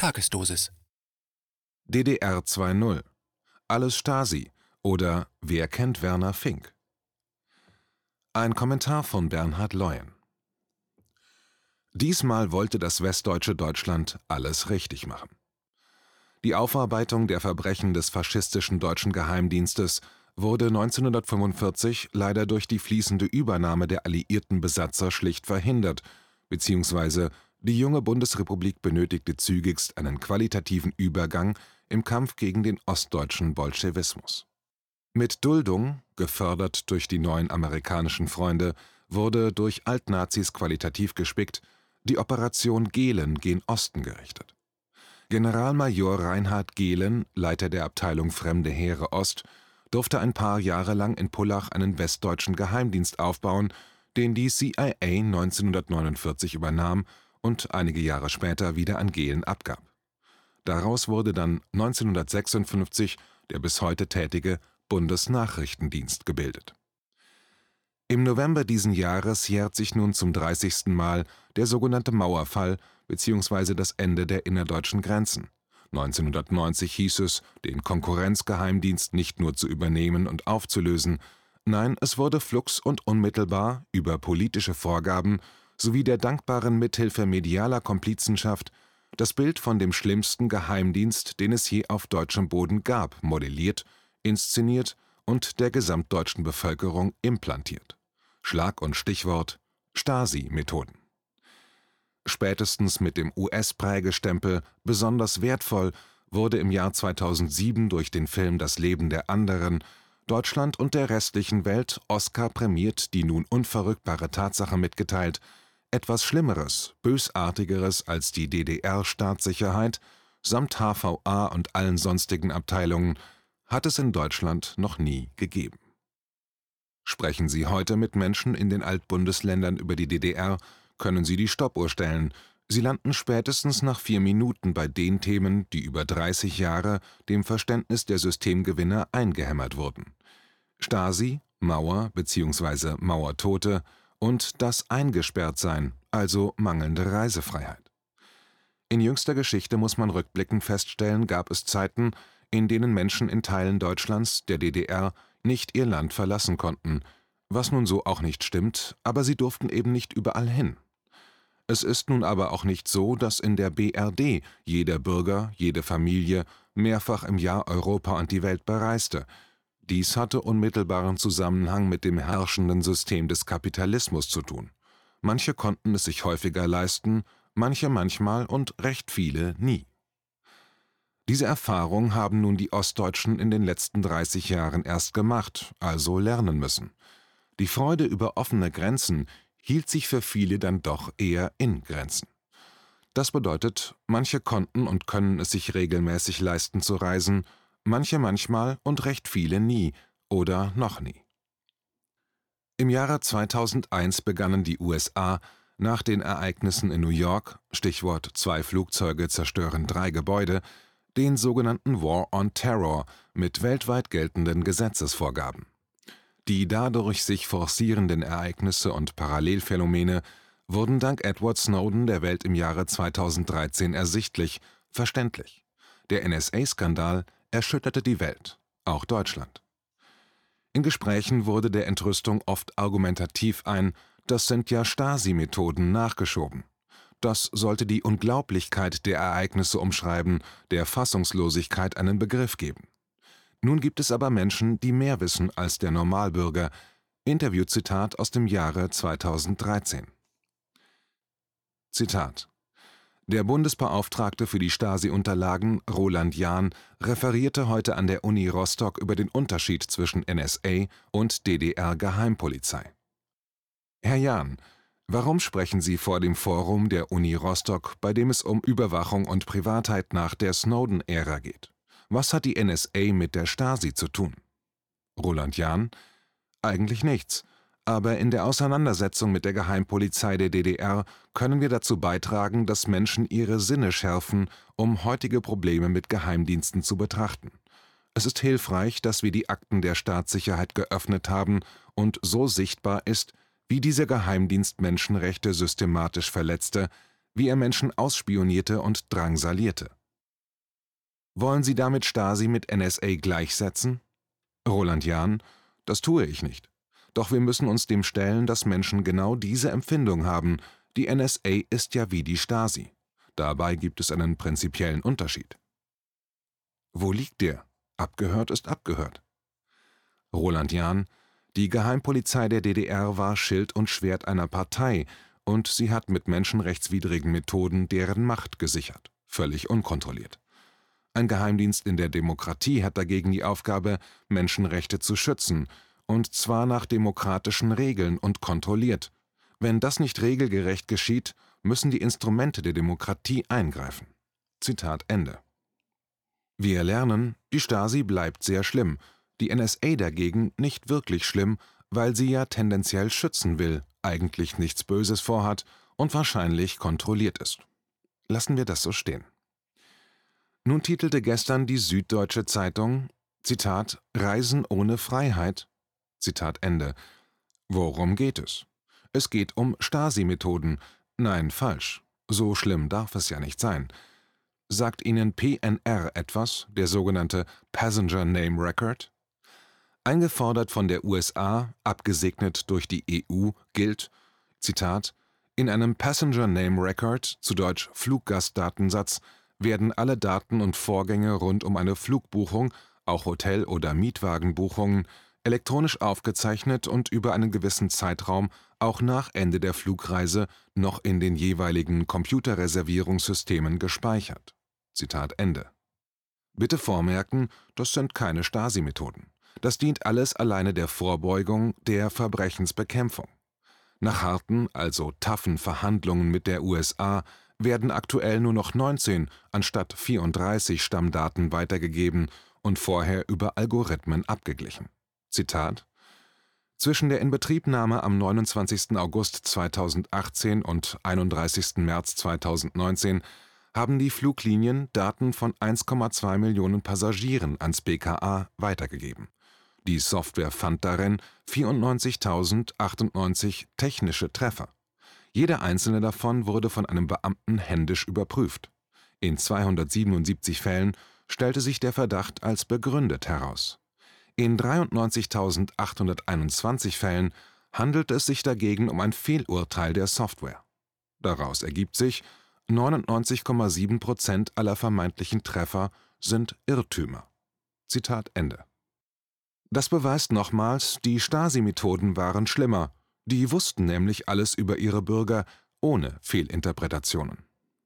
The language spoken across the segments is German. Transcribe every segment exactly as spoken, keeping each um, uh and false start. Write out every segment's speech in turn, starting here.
Tagesdosis. D D R zwei Punkt null. Alles Stasi oder Wer kennt Werner Fink? Ein Kommentar von Bernhard Leuen. Diesmal wollte das westdeutsche Deutschland alles richtig machen. Die Aufarbeitung der Verbrechen des faschistischen deutschen Geheimdienstes wurde neunzehnhundertfünfundvierzig leider durch die fließende Übernahme der alliierten Besatzer schlicht verhindert, beziehungsweise die junge Bundesrepublik benötigte zügigst einen qualitativen Übergang im Kampf gegen den ostdeutschen Bolschewismus. Mit Duldung, gefördert durch die neuen amerikanischen Freunde, wurde durch Altnazis qualitativ gespickt, die Operation Gehlen gen Osten gerichtet. Generalmajor Reinhard Gehlen, Leiter der Abteilung Fremde Heere Ost, durfte ein paar Jahre lang in Pullach einen westdeutschen Geheimdienst aufbauen, den die C I A neunzehnhundertneunundvierzig übernahm und einige Jahre später wieder an Gehlen abgab. Daraus wurde dann neunzehnhundertsechsundfünfzig der bis heute tätige Bundesnachrichtendienst gebildet. Im November diesen Jahres jährt sich nun zum dreißigsten Mal der sogenannte Mauerfall bzw. das Ende der innerdeutschen Grenzen. neunzehnhundertneunzig hieß es, den Konkurrenzgeheimdienst nicht nur zu übernehmen und aufzulösen, nein, es wurde flugs und unmittelbar über politische Vorgaben sowie der dankbaren Mithilfe medialer Komplizenschaft das Bild von dem schlimmsten Geheimdienst, den es je auf deutschem Boden gab, modelliert, inszeniert und der gesamtdeutschen Bevölkerung implantiert. Schlag- und Stichwort: Stasi-Methoden. Spätestens mit dem U S-Prägestempel besonders wertvoll wurde im Jahr zweitausendsieben durch den Film Das Leben der anderen Deutschland und der restlichen Welt Oscar prämiert die nun unverrückbare Tatsache mitgeteilt: Etwas Schlimmeres, Bösartigeres als die D D R-Staatssicherheit samt H V A und allen sonstigen Abteilungen hat es in Deutschland noch nie gegeben. Sprechen Sie heute mit Menschen in den Altbundesländern über die D D R, können Sie die Stoppuhr stellen. Sie landen spätestens nach vier Minuten bei den Themen, die über dreißig Jahre dem Verständnis der Systemgewinner eingehämmert wurden: Stasi, Mauer bzw. Mauertote und das Eingesperrtsein, also mangelnde Reisefreiheit. In jüngster Geschichte muss man rückblickend feststellen, gab es Zeiten, in denen Menschen in Teilen Deutschlands, der D D R, nicht ihr Land verlassen konnten, was nun so auch nicht stimmt, aber sie durften eben nicht überall hin. Es ist nun aber auch nicht so, dass in der B R D jeder Bürger, jede Familie mehrfach im Jahr Europa und die Welt bereiste. Dies hatte unmittelbaren Zusammenhang mit dem herrschenden System des Kapitalismus zu tun. Manche konnten es sich häufiger leisten, manche manchmal und recht viele nie. Diese Erfahrung haben nun die Ostdeutschen in den letzten dreißig Jahren erst gemacht, also lernen müssen. Die Freude über offene Grenzen hielt sich für viele dann doch eher in Grenzen. Das bedeutet, manche konnten und können es sich regelmäßig leisten zu reisen, manche manchmal und recht viele nie oder noch nie. Im Jahre zweitausendeins begannen die U S A nach den Ereignissen in New York, Stichwort zwei Flugzeuge zerstören drei Gebäude, den sogenannten War on Terror mit weltweit geltenden Gesetzesvorgaben. Die dadurch sich forcierenden Ereignisse und Parallelphänomene wurden dank Edward Snowden der Welt im Jahre zweitausenddreizehn ersichtlich, verständlich. Der N S A-Skandal erschütterte die Welt, auch Deutschland. In Gesprächen wurde der Entrüstung oft argumentativ ein: Das sind ja Stasi-Methoden, nachgeschoben. Das sollte die Unglaublichkeit der Ereignisse umschreiben, der Fassungslosigkeit einen Begriff geben. Nun gibt es aber Menschen, die mehr wissen als der Normalbürger. Interviewzitat aus dem Jahre zweitausenddreizehn. Zitat: Der Bundesbeauftragte für die Stasi-Unterlagen, Roland Jahn, referierte heute an der Uni Rostock über den Unterschied zwischen N S A und D D R-Geheimpolizei. Herr Jahn, warum sprechen Sie vor dem Forum der Uni Rostock, bei dem es um Überwachung und Privatheit nach der Snowden-Ära geht? Was hat die N S A mit der Stasi zu tun? Roland Jahn: Eigentlich nichts. Aber in der Auseinandersetzung mit der Geheimpolizei der D D R können wir dazu beitragen, dass Menschen ihre Sinne schärfen, um heutige Probleme mit Geheimdiensten zu betrachten. Es ist hilfreich, dass wir die Akten der Staatssicherheit geöffnet haben und so sichtbar ist, wie dieser Geheimdienst Menschenrechte systematisch verletzte, wie er Menschen ausspionierte und drangsalierte. Wollen Sie damit Stasi mit N S A gleichsetzen? Roland Jahn: Das tue ich nicht. Doch wir müssen uns dem stellen, dass Menschen genau diese Empfindung haben. Die N S A ist ja wie die Stasi. Dabei gibt es einen prinzipiellen Unterschied. Wo liegt der? Abgehört ist abgehört. Roland Jahn: Die Geheimpolizei der D D R war Schild und Schwert einer Partei, und sie hat mit menschenrechtswidrigen Methoden deren Macht gesichert, völlig unkontrolliert. Ein Geheimdienst in der Demokratie hat dagegen die Aufgabe, Menschenrechte zu schützen, und zwar nach demokratischen Regeln und kontrolliert. Wenn das nicht regelgerecht geschieht, müssen die Instrumente der Demokratie eingreifen. Zitat Ende. Wir lernen, die Stasi bleibt sehr schlimm, die N S A dagegen nicht wirklich schlimm, weil sie ja tendenziell schützen will, eigentlich nichts Böses vorhat und wahrscheinlich kontrolliert ist. Lassen wir das so stehen. Nun titelte gestern die Süddeutsche Zeitung, Zitat, »Reisen ohne Freiheit«, Zitat Ende. Worum geht es? Es geht um Stasi-Methoden. Nein, falsch. So schlimm darf es ja nicht sein. Sagt Ihnen P N R etwas, der sogenannte Passenger Name Record? Eingefordert von der U S A, abgesegnet durch die E U, gilt, Zitat, in einem Passenger Name Record, zu Deutsch Fluggastdatensatz, werden alle Daten und Vorgänge rund um eine Flugbuchung, auch Hotel- oder Mietwagenbuchungen, elektronisch aufgezeichnet und über einen gewissen Zeitraum, auch nach Ende der Flugreise, noch in den jeweiligen Computerreservierungssystemen gespeichert. Zitat Ende. Bitte vormerken, das sind keine Stasi-Methoden. Das dient alles alleine der Vorbeugung, der Verbrechensbekämpfung. Nach harten, also taffen Verhandlungen mit der U S A werden aktuell nur noch neunzehn anstatt vierunddreißig Stammdaten weitergegeben und vorher über Algorithmen abgeglichen. Zitat: Zwischen der Inbetriebnahme am neunundzwanzigsten August zweitausendachtzehn und einunddreißigsten März zweitausendneunzehn haben die Fluglinien Daten von eins Komma zwei Millionen Passagieren ans B K A weitergegeben. Die Software fand darin vierundneunzigtausendachtundneunzig technische Treffer. Jeder einzelne davon wurde von einem Beamten händisch überprüft. In zweihundertsiebenundsiebzig Fällen stellte sich der Verdacht als begründet heraus. In dreiundneunzigtausendachthunderteinundzwanzig Fällen handelt es sich dagegen um ein Fehlurteil der Software. Daraus ergibt sich, neunundneunzig Komma sieben Prozent aller vermeintlichen Treffer sind Irrtümer. Zitat Ende. Das beweist nochmals, die Stasi-Methoden waren schlimmer. Die wussten nämlich alles über ihre Bürger, ohne Fehlinterpretationen.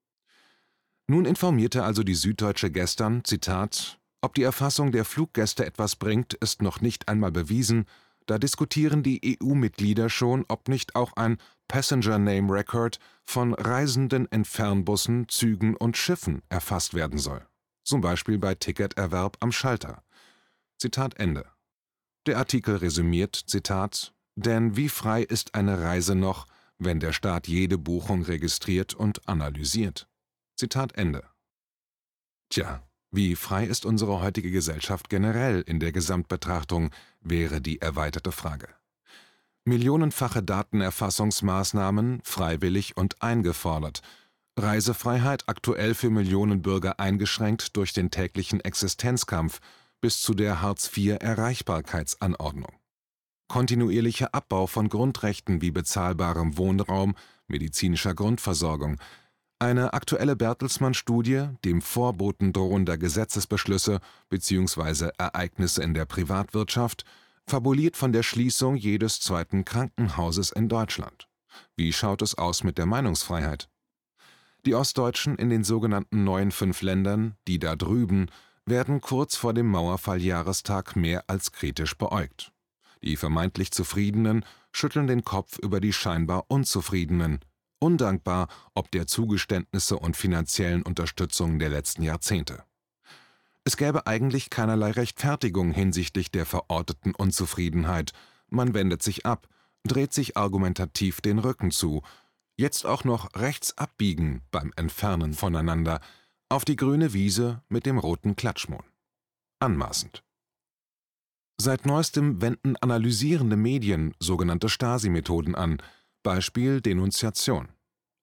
Nun informierte also die Süddeutsche gestern, Zitat, ob die Erfassung der Fluggäste etwas bringt, ist noch nicht einmal bewiesen, da diskutieren die E U-Mitglieder schon, ob nicht auch ein Passenger Name Record von Reisenden in Fernbussen, Zügen und Schiffen erfasst werden soll. Zum Beispiel bei Ticketerwerb am Schalter. Zitat Ende. Der Artikel resümiert, Zitat, denn wie frei ist eine Reise noch, wenn der Staat jede Buchung registriert und analysiert? Zitat Ende. Tja, wie frei ist unsere heutige Gesellschaft generell in der Gesamtbetrachtung, wäre die erweiterte Frage. Millionenfache Datenerfassungsmaßnahmen, freiwillig und eingefordert. Reisefreiheit aktuell für Millionen Bürger eingeschränkt durch den täglichen Existenzkampf bis zu der Hartz-vier-Erreichbarkeitsanordnung. Kontinuierlicher Abbau von Grundrechten wie bezahlbarem Wohnraum, medizinischer Grundversorgung. Eine aktuelle Bertelsmann-Studie, dem Vorboten drohender Gesetzesbeschlüsse bzw. Ereignisse in der Privatwirtschaft, fabuliert von der Schließung jedes zweiten Krankenhauses in Deutschland. Wie schaut es aus mit der Meinungsfreiheit? Die Ostdeutschen in den sogenannten neuen fünf Ländern, die da drüben, werden kurz vor dem Mauerfall-Jahrestag mehr als kritisch beäugt. Die vermeintlich Zufriedenen schütteln den Kopf über die scheinbar Unzufriedenen, undankbar ob der Zugeständnisse und finanziellen Unterstützung der letzten Jahrzehnte. Es gäbe eigentlich keinerlei Rechtfertigung hinsichtlich der verorteten Unzufriedenheit. Man wendet sich ab, dreht sich argumentativ den Rücken zu, jetzt auch noch rechts abbiegen beim Entfernen voneinander, auf die grüne Wiese mit dem roten Klatschmohn. Anmaßend. Seit neuestem wenden analysierende Medien sogenannte Stasi-Methoden an, Beispiel Denunziation.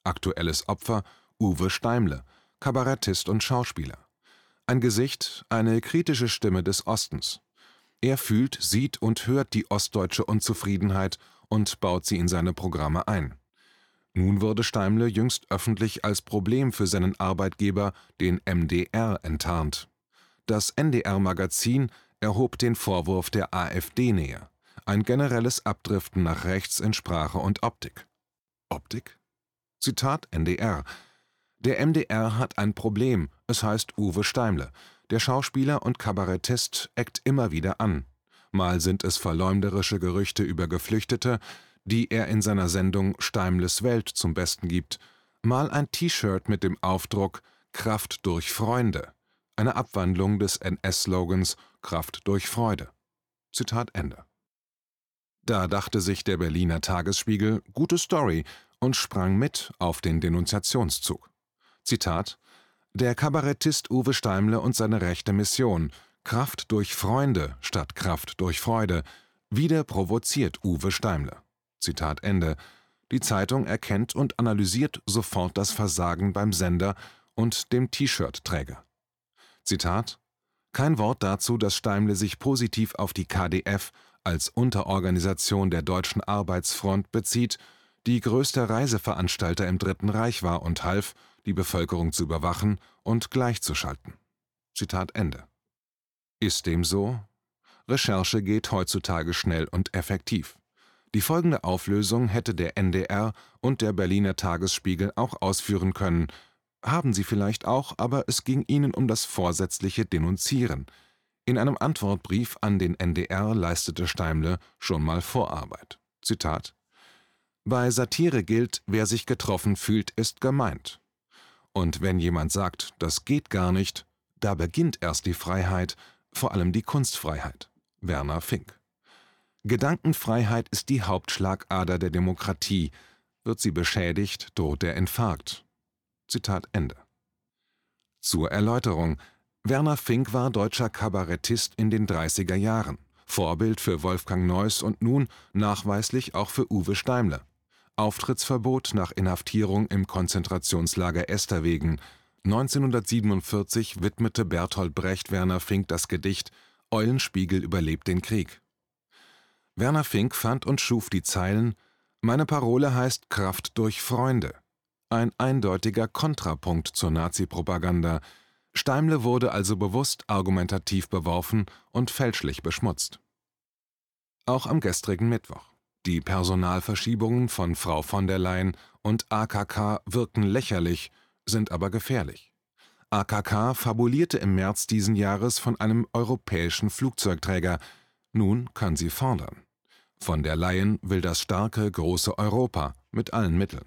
Aktuelles Opfer: Uwe Steimle, Kabarettist und Schauspieler. Ein Gesicht, eine kritische Stimme des Ostens. Er fühlt, sieht und hört die ostdeutsche Unzufriedenheit und baut sie in seine Programme ein. Nun wurde Steimle jüngst öffentlich als Problem für seinen Arbeitgeber, den M D R, enttarnt. Das N D R-Magazin erhob den Vorwurf der AfD-Nähe, ein generelles Abdriften nach rechts in Sprache und Optik. Optik? Zitat N D R: Der M D R hat ein Problem, es heißt Uwe Steimle. Der Schauspieler und Kabarettist eckt immer wieder an. Mal sind es verleumderische Gerüchte über Geflüchtete, die er in seiner Sendung Steimles Welt zum Besten gibt, mal ein T-Shirt mit dem Aufdruck »Kraft durch Freunde«, eine Abwandlung des N S-Slogans »Kraft durch Freude«. Zitat Ende. Da dachte sich der Berliner Tagesspiegel, gute Story, und sprang mit auf den Denunziationszug. Zitat: Der Kabarettist Uwe Steimle und seine rechte Mission, Kraft durch Freunde statt Kraft durch Freude, wieder provoziert Uwe Steimle. Zitat Ende. Die Zeitung erkennt und analysiert sofort das Versagen beim Sender und dem T-Shirt-Träger. Zitat: Kein Wort dazu, dass Steimle sich positiv auf die K D F als Unterorganisation der Deutschen Arbeitsfront bezieht, die größter Reiseveranstalter im Dritten Reich war und half, die Bevölkerung zu überwachen und gleichzuschalten. Zitat Ende. Ist dem so? Recherche geht heutzutage schnell und effektiv. Die folgende Auflösung hätte der N D R und der Berliner Tagesspiegel auch ausführen können, haben sie vielleicht auch, aber es ging ihnen um das vorsätzliche Denunzieren. In einem Antwortbrief an den N D R leistete Steimle schon mal Vorarbeit. Zitat: Bei Satire gilt, wer sich getroffen fühlt, ist gemeint. Und wenn jemand sagt, das geht gar nicht, da beginnt erst die Freiheit, vor allem die Kunstfreiheit. Werner Fink. Gedankenfreiheit ist die Hauptschlagader der Demokratie. Wird sie beschädigt, droht der Infarkt. Zitat Ende. Zur Erläuterung: Werner Fink war deutscher Kabarettist in den dreißiger Jahren, Vorbild für Wolfgang Neuss und nun nachweislich auch für Uwe Steimle. Auftrittsverbot nach Inhaftierung im Konzentrationslager Esterwegen. neunzehnhundertsiebenundvierzig widmete Bertolt Brecht Werner Fink das Gedicht »Eulenspiegel überlebt den Krieg«. Werner Fink fand und schuf die Zeilen »Meine Parole heißt Kraft durch Freunde«. Ein eindeutiger Kontrapunkt zur Nazi-Propaganda. Steimle wurde also bewusst argumentativ beworfen und fälschlich beschmutzt. Auch am gestrigen Mittwoch. Die Personalverschiebungen von Frau von der Leyen und A K K wirken lächerlich, sind aber gefährlich. A K K fabulierte im März diesen Jahres von einem europäischen Flugzeugträger. Nun kann sie fordern. Von der Leyen will das starke, große Europa mit allen Mitteln.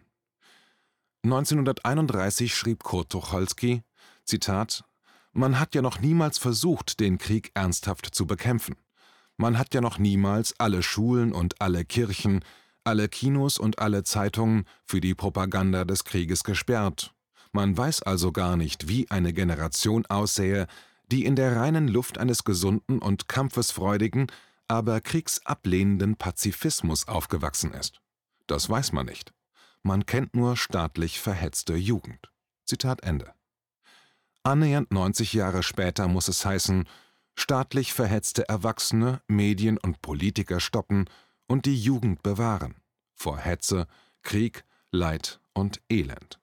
neunzehnhunderteinunddreißig schrieb Kurt Tucholsky, Zitat: Man hat ja noch niemals versucht, den Krieg ernsthaft zu bekämpfen. Man hat ja noch niemals alle Schulen und alle Kirchen, alle Kinos und alle Zeitungen für die Propaganda des Krieges gesperrt. Man weiß also gar nicht, wie eine Generation aussähe, die in der reinen Luft eines gesunden und kampfesfreudigen, aber kriegsablehnenden Pazifismus aufgewachsen ist. Das weiß man nicht. Man kennt nur staatlich verhetzte Jugend. Zitat Ende. Annähernd neunzig Jahre später muss es heißen, staatlich verhetzte Erwachsene, Medien und Politiker stoppen und die Jugend bewahren. Vor Hetze, Krieg, Leid und Elend.